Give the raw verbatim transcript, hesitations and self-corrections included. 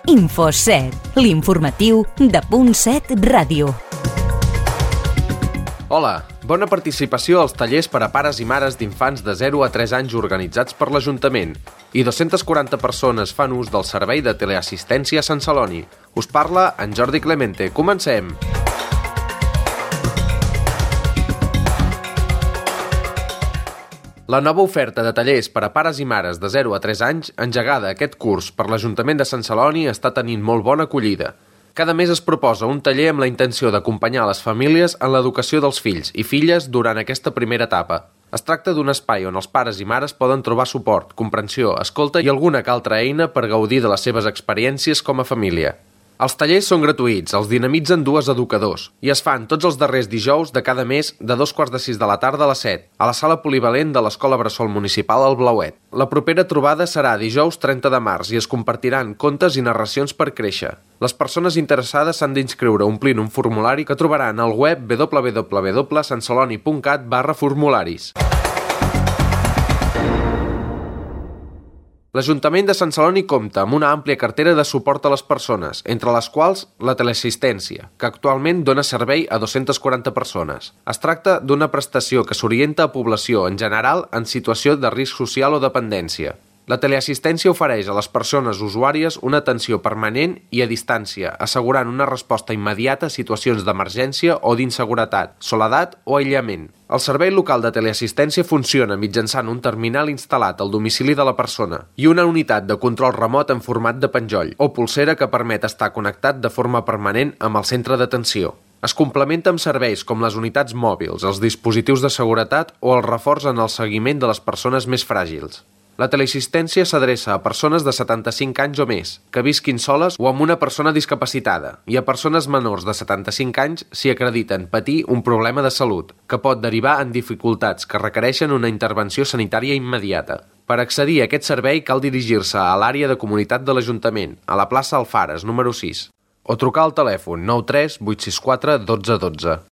Infoset, l'informatiu de Punt set Ràdio. Hola, bona participació als tallers per a pares i mares d'infants de zero a tres anys organitzats per l'Ajuntament i dues-centes quaranta persones fan ús del servei de teleassistència a Sant Celoni. Us parla en Jordi Clemente. Comencem! La nova oferta de tallers per a pares i mares de zero a tres anys, engegada aquest curs per l'Ajuntament de Sant Celoni, està tenint molt bona acollida. Cada mes es proposa un taller amb la intenció d'acompanyar les famílies en l'educació dels fills i filles durant aquesta primera etapa. Es tracta d'un espai on els pares i mares poden trobar suport, comprensió, escolta i alguna que altra eina per gaudir de les seves experiències com a família. Els tallers són gratuïts, els dinamitzen dues educadors i es fan tots els darrers dijous de cada mes de dos quarts de sis de la tarda a les set, a la sala polivalent de l'Escola Bressol Municipal al Blauet. La propera trobada serà dijous trenta de març i es compartiran contes i narracions per créixer. Les persones interessades s'han d'inscriure omplint un formulari que trobaran al web w w w punt santceloni punt cat barra formularis. L'Ajuntament de Sant Celoni compta amb una àmplia cartera de suport a les persones, entre les quals la teleassistència, que actualment dona servei a dues-centes quaranta persones. Es tracta d'una prestació que s'orienta a població en general en situació de risc social o dependència. La teleassistència ofereix a les persones usuàries una atenció permanent i a distància, assegurant una resposta immediata a situacions d'emergència o d'inseguretat, soledat o aïllament. El servei local de teleassistència funciona mitjançant un terminal instal·lat al domicili de la persona i una unitat de control remot en format de penjoll o pulsera que permet estar connectat de forma permanent amb el centre d'atenció. Es complementa amb serveis com les unitats mòbils, els dispositius de seguretat o el reforç en el seguiment de les persones més fràgils. La teleassistència s'adreça a persones de setanta-cinc anys o més, que visquin soles o amb una persona discapacitada, i a persones menors de setanta-cinc anys si acrediten patir un problema de salut, que pot derivar en dificultats que requereixen una intervenció sanitària immediata. Per accedir a aquest servei cal dirigir-se a l'àrea de comunitat de l'Ajuntament, a la plaça Alfares, número sis, o trucar al telèfon nou tres vuit sis quatre dotze dotze.